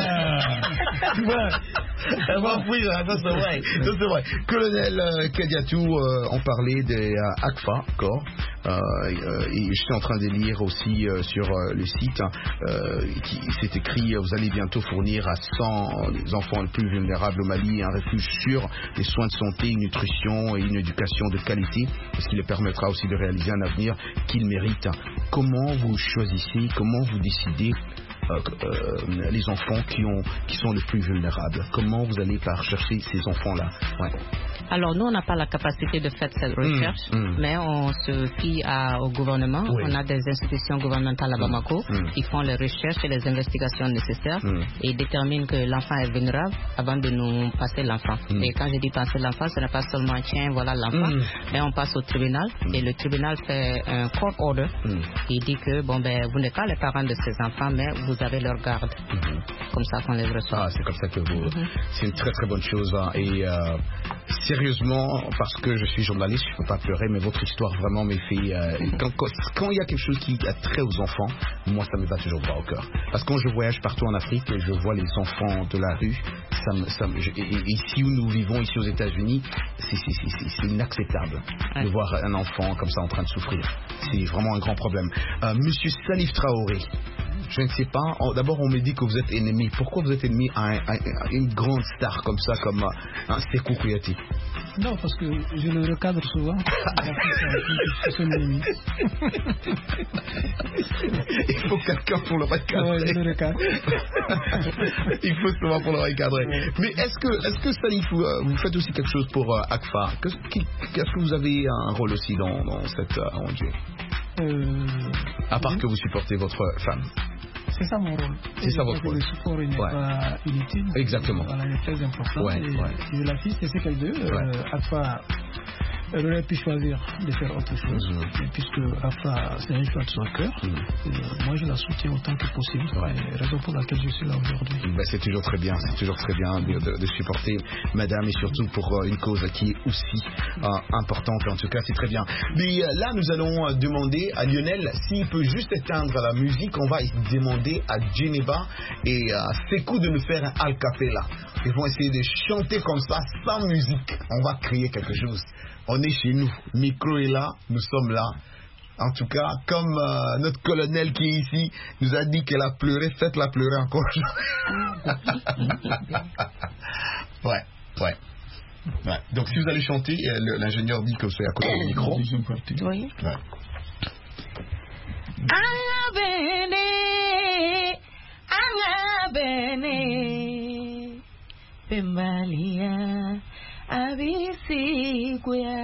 tu vois, elle va fuir, hein, ça c'est vrai. Ça c'est vrai. Colonel euh, Kadiatou, euh, on parlait des euh, A C F A, d'accord. Euh, euh, et je suis en train de lire aussi euh, sur euh, le site, hein, euh, qui c'est écrit, vous allez bientôt fournir à cent les enfants les plus vulnérables au Mali un refuge sûr, des soins de santé, une nutrition et une éducation de qualité, ce qui les permettra aussi de réaliser un avenir qu'ils méritent. Comment vous choisissez, comment vous décidez euh, euh, les enfants qui, ont, qui sont les plus vulnérables? Comment vous allez par chercher ces enfants-là? Ouais. Alors, nous, on n'a pas la capacité de faire cette recherche, mmh, mmh. mais on se fie à, au gouvernement. Oui. On a des institutions gouvernementales à Bamako mmh. qui font les recherches et les investigations nécessaires mmh. et déterminent que l'enfant est vulnérable avant de nous passer l'enfant. Mmh. Et quand je dis passer l'enfant, ce n'est pas seulement tiens, voilà l'enfant, mmh. mais on passe au tribunal mmh. et le tribunal fait un court order mmh. qui dit que bon, ben, vous n'êtes pas les parents de ces enfants, mais vous vous avez leur garde. Mm-hmm. Comme ça qu'on les reçoit. Ah, c'est comme ça que vous... Mm-hmm. C'est une très très bonne chose. Hein. Et euh, sérieusement, parce que je suis journaliste, je ne peux pas pleurer, mais votre histoire vraiment m'a fait... Euh, quand, quand, quand il y a quelque chose qui a trait aux enfants, moi ça me bat toujours droit au cœur. Parce que quand je voyage partout en Afrique, je vois les enfants de la rue. Ça me, ça me, je, et, et ici où nous vivons, ici aux États-Unis, c'est, c'est, c'est, c'est inacceptable ouais. de voir un enfant comme ça en train de souffrir. C'est vraiment un grand problème. Euh, Monsieur Salif Traoré, je ne sais pas. Oh, d'abord, on me dit que vous êtes ennemi. Pourquoi vous êtes ennemi à, un, à, à une grande star comme ça, comme uh, un Sékou Kouyaté? Non, parce que je le recadre souvent. C'est un ennemi. Il faut quelqu'un pour le recadrer. Ouais, je le recadre. Il faut souvent pour le recadrer. Ouais. Mais est-ce que, est-ce que Salif, vous, vous faites aussi quelque chose pour uh, A C F A? Qu'est-ce, qu'est-ce que vous avez un rôle aussi dans, dans cette uh, O N G? Euh, à part oui. que vous supportez votre femme. C'est ça mon rôle. C'est ça votre rôle. Le support n'est ouais. pas inutile. Exactement. Voilà, il est très important. Ouais, et, ouais. et la fille, c'est ce qu'elle veut. Ouais. Euh, A C F A, elle aurait pu choisir de faire autre chose. Mmh. Et puisque A C F A, c'est un choix de son cœur, mmh. euh, moi je la soutiens autant que possible. Ouais. C'est la raison pour laquelle je suis là aujourd'hui. Ben, c'est toujours très bien, c'est toujours très bien de, de, de supporter madame et surtout pour euh, une cause qui est aussi euh, importante. En tout cas, c'est très bien. Mais euh, là, nous allons euh, demander à Lionel s'il peut juste éteindre la musique. On va demander à Djeneba et à Sékou de nous faire un a cappella. Ils vont essayer de chanter comme ça, sans musique. On va créer quelque chose. On est chez nous, micro est là, nous sommes là. En tout cas, comme euh, notre colonel qui est ici nous a dit qu'elle a pleuré, faites-la pleurer encore. ouais, ouais, ouais. Donc si vous allez chanter, euh, l'ingénieur dit que vous soyez à côté du micro. Oui. Ouais. Angabene, angabene, Pembalia. Abisiguya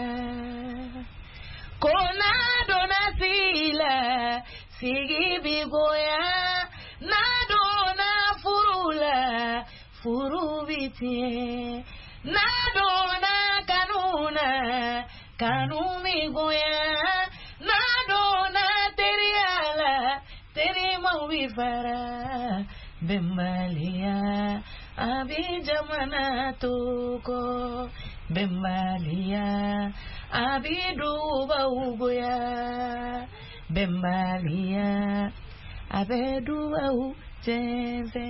Kona dona sila Sigibigoya Nadona furula Furubitie Nadona kanuna Kanumigoya Nadona teriala Terima wifara Bembalia Abijamana tuko Bembalia Abiduba ugoya Bembalia Abeduba ujenze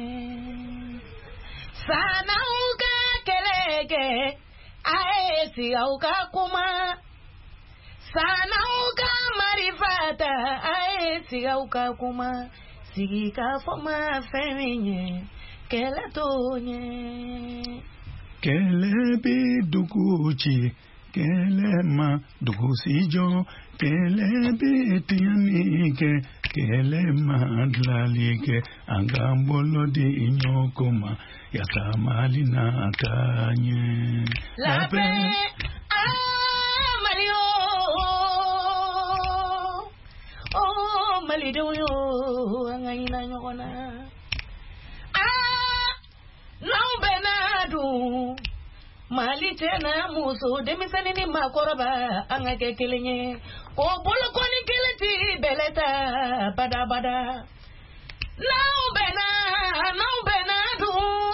Sana uka keleke Aesi auka kuma Sana uka marifata Aesi auka kuma Sigika foma feminye Kele tonye Kele bidukuchi Kele ma dukusijo Kele bitianike Kele ma dlalike Angambolo di inyokoma Yasamali na tanye Lape Ah Mario Oh Malido yo Angayina nyokona Now Benadu Mali tena muso demisani ni makoroba angake kilinye o bolo koni kiliti beleta bada bada Now Bena Now Benadu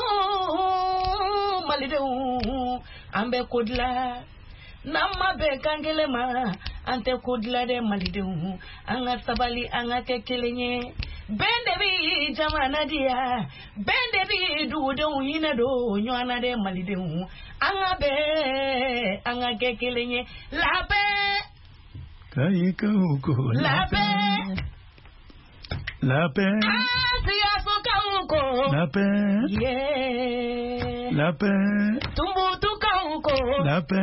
Mali de ambe kudla Nama be kangelema ante kudla de Mali de anga sabali angake kilinye Bende bi jamana dia Bende bi dudu hina do Nywana de malide hu Anga be Anga kekelenye Lape Kaika uko Lape Lape Asiya suka uko Lape Yeah Lape Tumbu tuka uko Lape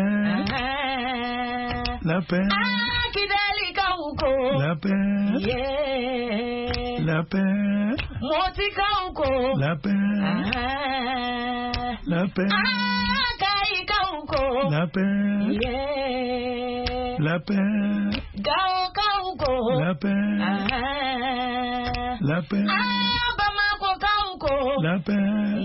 Lape Akidali ka uko Lape Yeah La paix, Moti kauko, la paix, la paix, Kai kauko, la paix, yeah, la paix, Gao kauko, la paix, la paix, Bamako kauko, la paix,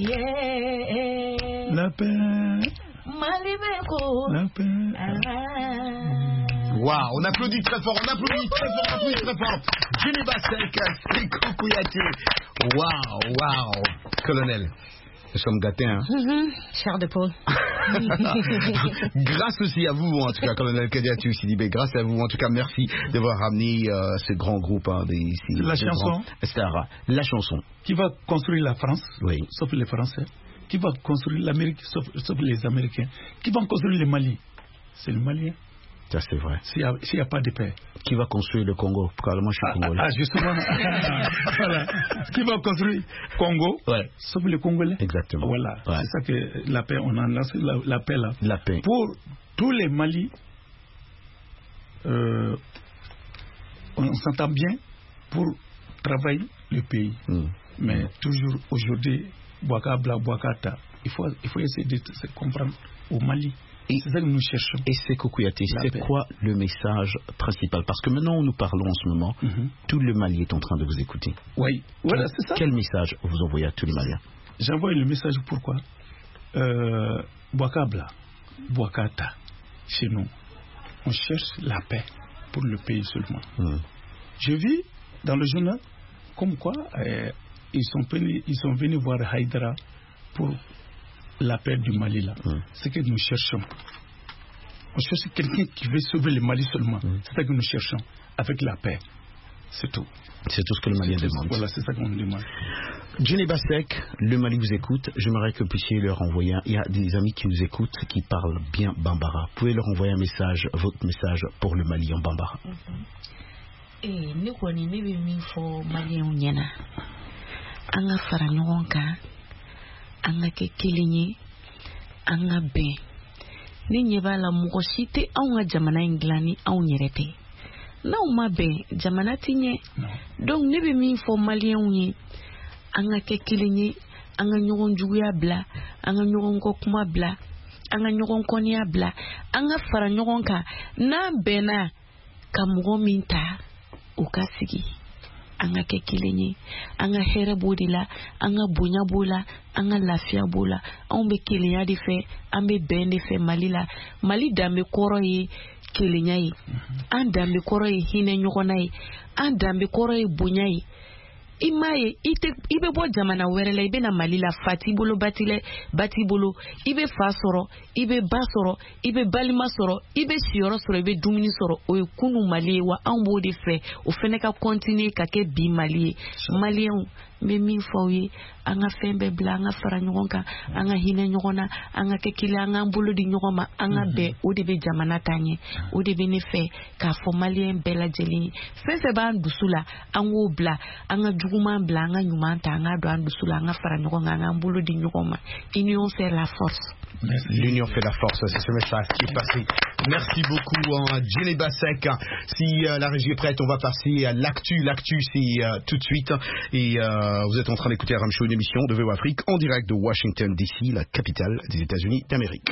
yeah, la paix, Malibeko, la paix. Waouh, on applaudit très fort, on applaudit très fort, on applaudit très fort. Jenny Bassek, Sékou Kouyaté. Waouh, waouh. Colonel, nous sommes gâtés, hein. Mm-hmm. Cher de Paul. Grâce aussi à vous, en tout cas, Colonel Kadiatou Sidibé, grâce à vous, en tout cas, merci d'avoir ramené euh, ce grand groupe hein, des, ici. La chanson. Grands... La chanson. Qui va construire la France, oui. Sauf les Français. Qui va construire l'Amérique, sauf, sauf les Américains. Qui va construire le Mali? C'est le Malien. Ça, c'est vrai. S'il n'y a, a pas de paix. Qui va construire le Congo? Probablement, je suis ah, congolais. Ah, justement. Voilà. Qui va construire Congo? Ouais. Sauf les Congolais. Exactement. Voilà. Ouais. C'est ça que la paix, on a lancé la, la paix là. La paix. Pour tous les Mali, euh, on s'entend bien pour travailler le pays. Mm. Mais mm. toujours aujourd'hui, Bouakabla, Bouakata, il faut, il faut essayer de se comprendre au Mali. C'est ça que nous cherchons. Et Sékou Kouyaté, c'est quoi le message principal? Parce que maintenant, nous parlons en ce moment, mm-hmm. tout le Mali est en train de vous écouter. Oui, voilà, c'est ça. Quel message vous envoyez à tous les Maliens? J'envoie le message pourquoi euh, Bouakabla, Bouakata, chez nous, on cherche la paix pour le pays seulement. Mm. Je vis dans le journal comme quoi euh, ils, sont venus, ils sont venus voir Haïdara pour la paix du Mali là. Mm. C'est ce que nous cherchons. On cherche quelqu'un qui veut sauver le Mali seulement. Mm. C'est ça que nous cherchons, avec la paix. C'est tout. C'est tout ce que le Mali demande. Voilà, c'est ça qu'on demande. Jenny Bassek, le Mali vous écoute. J'aimerais que vous puissiez leur envoyer. Il y a des amis qui nous écoutent, qui parlent bien Bambara. Vous pouvez leur envoyer un message, votre message pour le Mali en Bambara. Eh, nous connaissons Mali en Yéna. Anga faranyoka. Anga ke kelinye anga be ni nyeba la mugosite anga jamana inglani au nyerete na uma be jamana tinye no. Donc ne be min fo malien unye anga ke kelinye anga nyogon juguya bla anga nyogon ko kuma bla anga nyogon konia bla anga fara nyogon ka na bena ka mugo minta ukasigi anga ke kilenye anga here bodila anga bunya bola anga lafia bola on be kilenya de fe ambe ben de fe malila mali dambe koro yi kilenya yi an dambe koro yi hine nyogona yi an dambe koro yi bunya yi imaye ite ibe bo jamana werele ibe na malila fati bolo batile bati bolo ibe fa soro ibe ba soro ibe balima soro ibe sioro soro ibe dumini soro o kunu mali wa ambo de fe o fene ka continue ka ke bi mali malien me min fawye anga fembe bla anga fara nyogonka anga hine nyogona anga ke kila anga mbolo di nyogoma anga be o de be jamana tanye o de be ne fe ka fo malien bela jeli fe fe ba ndusula ango bla anga juguma bla anga nyumanta anga do andusula anga fara nyogonga anga mbolo di nyogoma union fait la force. L'union fait la force, c'est ce message qui est passé. Merci beaucoup hein, Jenny Bassek. Si euh, la régie est prête, on va passer à l'actu. L'actu c'est euh, tout de suite. Et euh, vous êtes en train d'écouter R M Show, une émission de V O Afrique en direct de Washington D C, la capitale des États-Unis d'Amérique.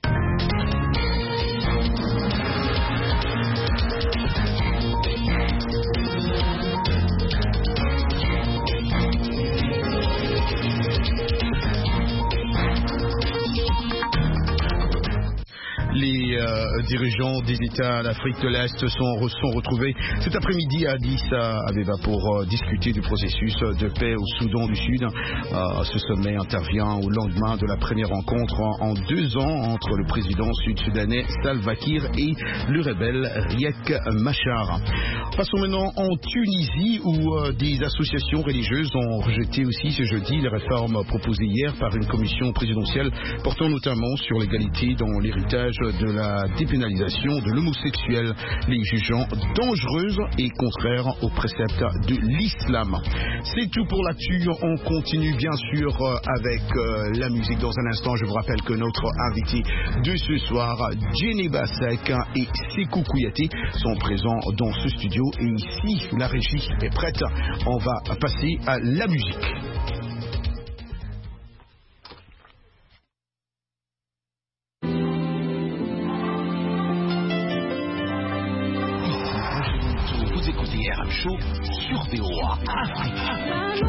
Les euh, dirigeants des États d'Afrique de l'Est sont, sont retrouvés cet après-midi à Addis Abeba pour euh, discuter du processus de paix au Soudan du Sud. Euh, ce sommet intervient au lendemain de la première rencontre en, en deux ans entre le président sud-soudanais Salva Kiir et le rebelle Riek Machar. Passons maintenant en Tunisie où euh, des associations religieuses ont rejeté aussi ce jeudi les réformes proposées hier par une commission présidentielle portant notamment sur l'égalité dans l'héritage de la dépénalisation de l'homosexuel, les jugeant dangereuse et contraire aux préceptes de l'islam. C'est tout pour l'actu. On continue bien sûr avec euh, la musique dans un instant. Je vous rappelle que notre invité de ce soir, Jenny Bassek et Sékou Kouyaté, sont présents dans ce studio. Et ici, la régie est prête. On va passer à la musique. Show sur V O A Afrique.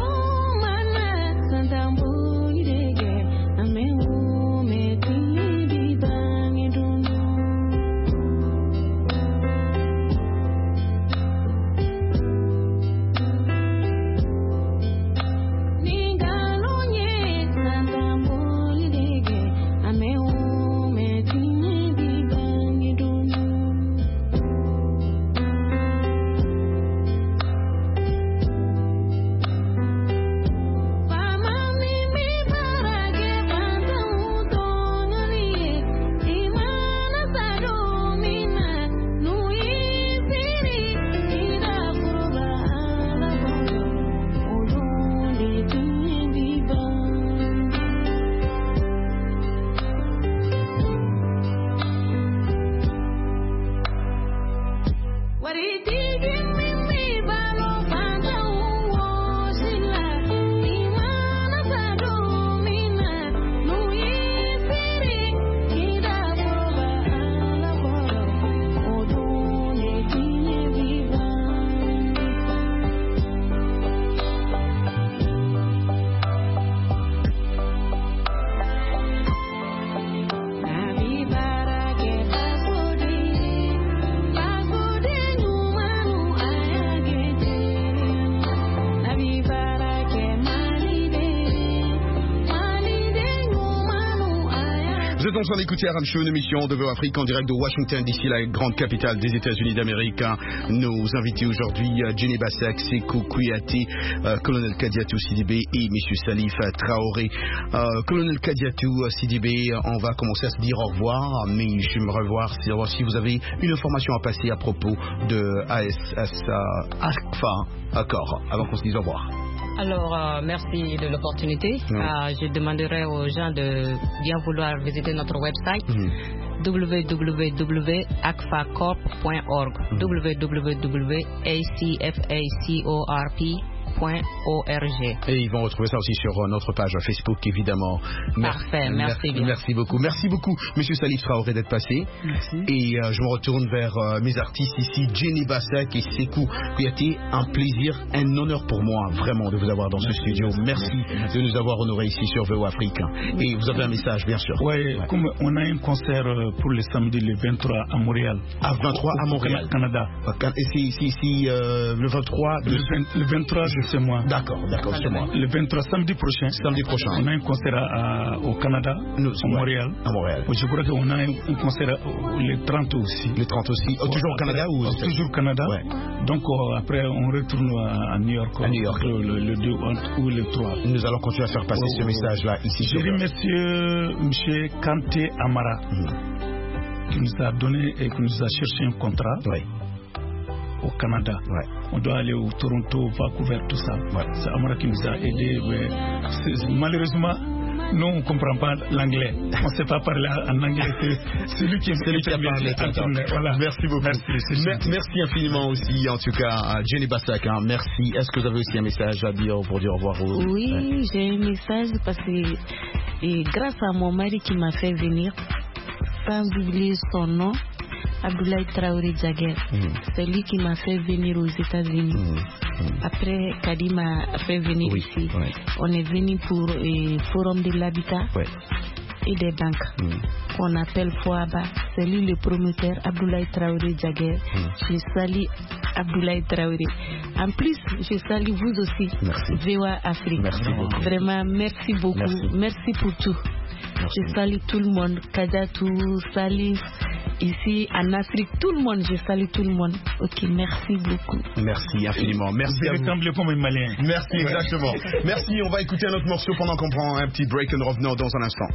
Vous êtes en train d'écouter R M Show, une émission de V O Afrique en direct de Washington, d'ici la grande capitale des États-Unis d'Amérique. Nos invités aujourd'hui, Jenny Bassac, Sekou Kouyaté, euh, Colonel Kadiatou Sidibé et M. Salif Traoré. Euh, Colonel Kadiatou Sidibé, on va commencer à se dire au revoir, mais j'aimerais voir si vous avez une information à passer à propos de A S S A C F A, accord, avant qu'on se dise au revoir. Alors, euh, merci de l'opportunité. Mm. Euh, je demanderai aux gens de bien vouloir visiter notre website mm. w w w point a c f a corp point org mm. w w w point a c f a corp point org. Et ils vont retrouver ça aussi sur notre page Facebook, évidemment. Parfait, merci, merci bien. Merci beaucoup. Merci beaucoup, Monsieur Salif Traoré, d'être passé. Merci. Et euh, je me retourne vers euh, mes artistes ici, Jenny Bassac et Sekou Kouyaté. Un plaisir, un honneur pour moi, vraiment, de vous avoir dans merci, ce studio. Merci, merci de nous avoir honorés ici sur V O Afrique. Et vous avez un message, bien sûr. Oui, ouais. Comme on a un concert pour le samedi, le vingt-trois à Montréal. À vingt-trois à Montréal, Canada. Et si, si, si euh, le vingt-trois de... le, vingt, le vingt-trois, c'est moi. D'accord, d'accord, c'est moi. Le vingt-trois, samedi prochain. Samedi prochain. On a un concert à, au Canada, Nous, à Montréal. À Montréal. Je crois qu'on a un concert le trente aussi. Le trente aussi. Oh, toujours au Canada ou oh, toujours au Canada. Ouais. Donc oh, après, on retourne à, à New York. À New York. Le, le deux ou le trois. Nous allons continuer à faire passer oh, ce message-là ici. Je remercie M. Kanté Amara mmh. qui nous a donné et qui nous a cherché un contrat. Oui. Au Canada. Ouais. On doit aller au Toronto, Vancouver, tout ça. Ouais. C'est Amara qui nous a aidés. Malheureusement, nous, on ne comprend pas l'anglais. On ne sait pas parler en anglais. C'est lui qui, lui qui a parlé. Voilà. Merci beaucoup. Merci, Mer merci infiniment aussi, en tout cas, à Jenny Bassac. Hein. Merci. Est-ce que vous avez aussi un message à dire pour dire au revoir aux... Oui, ouais. J'ai un message parce que et grâce à mon mari qui m'a fait venir, sans oublier son nom, Abdoulaye Traoré Djaguer, mmh. c'est lui qui m'a fait venir aux États-Unis. Mmh. Mmh. Après, Kadi m'a fait venir oui. ici. Ouais. On est venu pour le Forum de l'Habitat ouais. et des banques mmh. qu'on appelle FOABA. C'est lui le promoteur, Abdoulaye Traoré Djaguer. Mmh. Je salue Abdoulaye Traoré. En plus, je salue vous aussi, merci. V O A Afrique. Merci beaucoup. Vraiment, merci beaucoup. Merci, merci pour tout. Merci. Je salue tout le monde, Kadiatou, Salif. Ici en Afrique, tout le monde, je salue tout le monde. Ok, merci beaucoup. Merci infiniment. Merci vous à vous. Pour mes Maliens. Merci, exactement. Merci, on va écouter un autre morceau pendant qu'on prend un petit break and revenons dans un instant.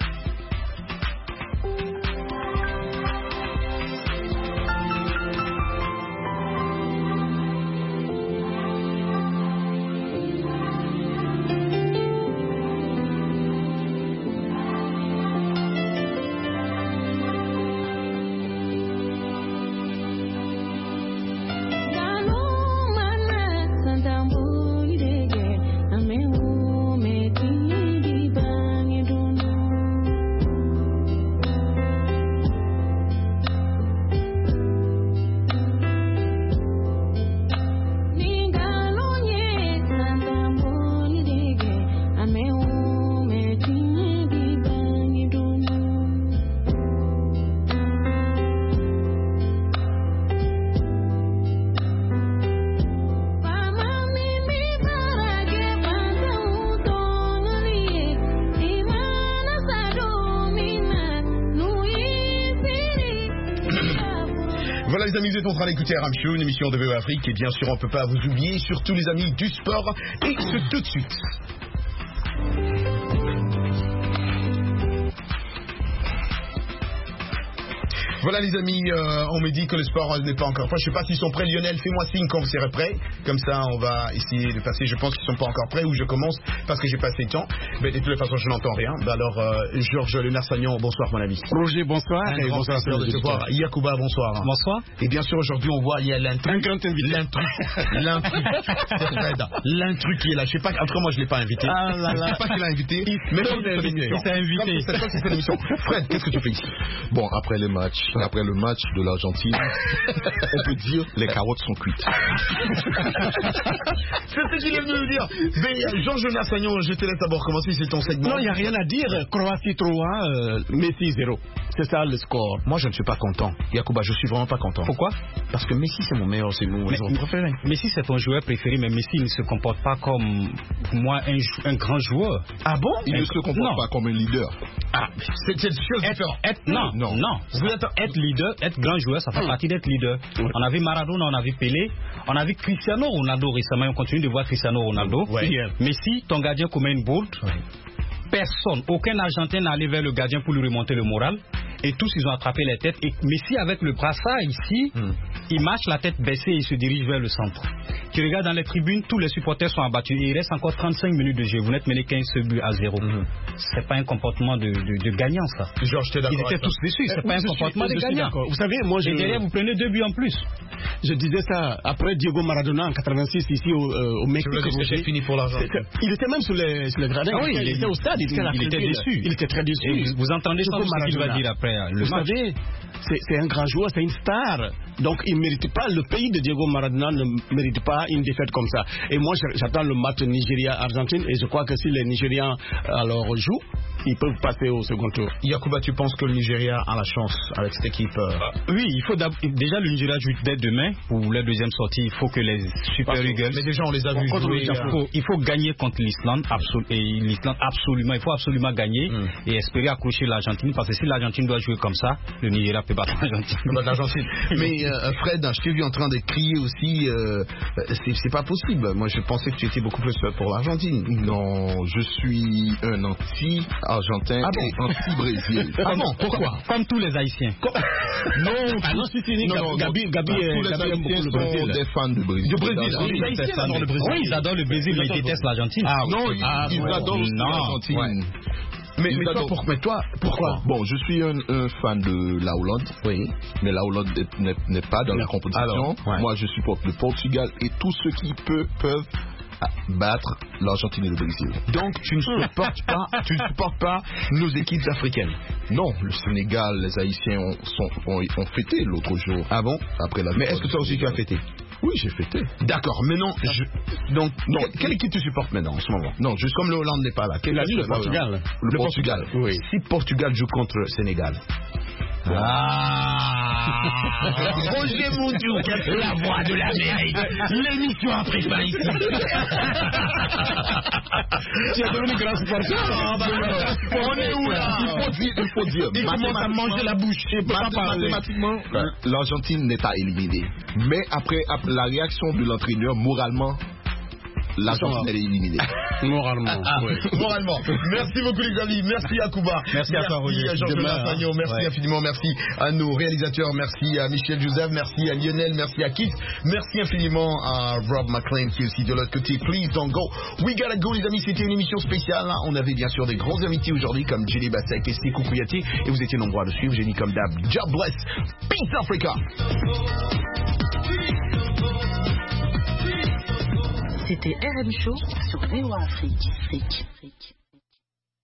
Voilà les amis, vous êtes en train d'écouter R M Show, une émission de V O Afrique. Et bien sûr, on ne peut pas vous oublier, surtout les amis du sport. Et ce tout de suite. Voilà les amis, euh, on me dit que le sport n'est pas encore prêt. Je ne sais pas s'ils sont prêts. Lionel, fais-moi signe quand vous serez prêt. Comme ça, on va essayer de passer. Je pense qu'ils ne sont pas encore prêts ou je commence parce que j'ai passé le temps. Mais de toute façon, je n'entends rien. Ben alors, euh, Georges Lenarsagnon, bonsoir mon ami. Roger, bonsoir. Un grand plaisir de te voir. Yacouba, bonsoir. Bonsoir. Et bien sûr, aujourd'hui, on voit, il y a l'intrus. Un grand invité. L'intrus. L'intrus. C'est Fred. L'intrus qui est là. Je sais pas, en tout cas, moi, je ne l'ai pas invité. Ah là là. Je sais pas qui l'a invité. Mais il s'est invité. C'est toi qui fais l'émission. Fred, qu'est-ce que tu fais ici? Bon, après le match, après le match de l'Argentine, on peut dire les carottes sont cuites. C'est ce qu'il est venu me dire. Mais Georges Lenarsagnon, je te laisse d'abord commencer, c'est ton segment. Non, il n'y a rien à dire. Croatie trois, euh, Messi zéro. C'est ça le score. Moi, je ne suis pas content. Yacouba, je suis vraiment pas content. Pourquoi? Parce que Messi, c'est mon meilleur, c'est mon joueur préféré. Messi, c'est ton joueur préféré, mais Messi ne se comporte pas comme, pour moi, un, un grand joueur. Ah bon? Il ne se comporte non. pas comme un leader. Ah Ah, c'est c'est chose différente. Être, non, non, non. Vous êtes, être leader, être grand joueur, ça fait partie d'être leader. On a vu Maradona, on a vu Pelé, on a vu Cristiano Ronaldo récemment, on continue de voir Cristiano Ronaldo. Ouais. Mais si ton gardien commet une bourde, ouais. personne, aucun Argentin n'a allé vers le gardien pour lui remonter le moral. Et tous, ils ont attrapé les têtes. Et Messi, avec le brassard ici, mm. il marche la tête baissée et il se dirige vers le centre. Tu regardes dans les tribunes, tous les supporters sont abattus. Et il reste encore trente-cinq minutes de jeu. Vous n'êtes mené quinze buts à zéro. Mm. C'est pas un comportement de, de, de gagnant, ça. Georges, j'étais d'accord. Ils étaient tous déçus. C'est pas un comportement de gagnant. Vous savez, moi, je... Et derrière, vous prenez deux buts en plus. Je disais ça après Diego Maradona en quatre-vingt-six ici au, euh, au Mexique. C'était fini pour l'argent. Il était même sur les, sur les gradins. Ah oui, il, il était au stade. Il, il, il était déçu. Il était très déçu. Et vous, vous entendez ça, ce qu'il va dire après le Vous match. savez, c'est un grand joueur, c'est une star. Donc il ne mérite pas, le pays de Diego Maradona ne mérite pas une défaite comme ça. Et moi j'attends le match Nigeria-Argentine et je crois que si les Nigérians alors jouent, ils peuvent passer au second tour. Yacouba, tu penses que le Nigeria a la chance avec cette équipe euh... Oui, il faut déjà le Nigeria joue dès demain pour la deuxième sortie. Il faut que les Super Eagles. Mais déjà on les a vus jouer. Il faut, il faut gagner contre l'Islande absolu, et l'Islande absolument. Il faut absolument gagner mm. et espérer accrocher l'Argentine parce que si l'Argentine doit jouer comme ça, le Nigeria peut battre l'Argentine. l'Argentine. Mais euh, Fred, je t'ai vu en train de crier aussi. Euh, c'est pas possible. Moi je pensais que tu étais beaucoup plus pour l'Argentine. Non, je suis un anti. Argentin ah bon? et anti-Brésil. Ah bon? Pourquoi? Comme tous les Haïtiens. Non, ah non, si, si, non, non, Gabi, Gabi, tous les Haïtiens sont des fans du Brésil. Du Brésil. Oui, les Haïtiens adorent le Brésil. Oui, ils adorent le Brésil, mais ils détestent l'Argentine. Ah non, ils, ah, ils adorent l'Argentine. Ouais. Mais, mais, toi, pour, mais toi, pourquoi? Bon, je suis un, un fan de la Hollande. Oui. Mais la Hollande n'est pas dans la compétition. Alors, ouais. Moi, je supporte le Portugal et tous ceux qui peut, peuvent battre l'Argentine et le Brésil. Donc tu ne supportes pas, tu ne supportes pas nos équipes africaines? Non, le Sénégal, les Haïtiens ont, sont, ont, ont fêté l'autre jour. Ah bon? Après la. Mais est-ce que toi aussi tu as fêté? Oui, j'ai fêté. D'accord, mais non. Je... Donc, non. Quelle équipe tu supportes maintenant en ce moment? Non, juste comme le Hollande n'est pas là. Quelle le Portugal. Le, le Portugal. Portugal. Oui. Si Portugal joue contre le Sénégal. Ah Roger Moudou, la voix de l'Amérique. L'émission a pris fin ici. Tu as devenu grand supporter. On est où là? Il faut dire, il faut dire. Il commence à manger la bouche. Il peut pas parler. Mathématiquement, l'Argentine n'est pas éliminée. Mais après, après la réaction de l'entraîneur, moralement, l'Argentine est éliminée. Moralement. Ah, oui. Moralement. Merci beaucoup les amis. Merci à Kuba. Merci, merci à toi Roger. Merci à Georges Massagno. Merci ouais. infiniment. Merci à nos réalisateurs. Merci à Michel Joseph. Merci à Lionel. Merci à Keith. Merci infiniment à Rob McLean qui est aussi de l'autre côté. Please don't go. We gotta go les amis. C'était une émission spéciale. On avait bien sûr des grands invités aujourd'hui comme Jenny Bassek et Sekou Kouyaté. Et vous étiez nombreux à le suivre. J'ai dit comme d'hab. God bless. Peace Africa. C'était R M Show sur V O A Afrique.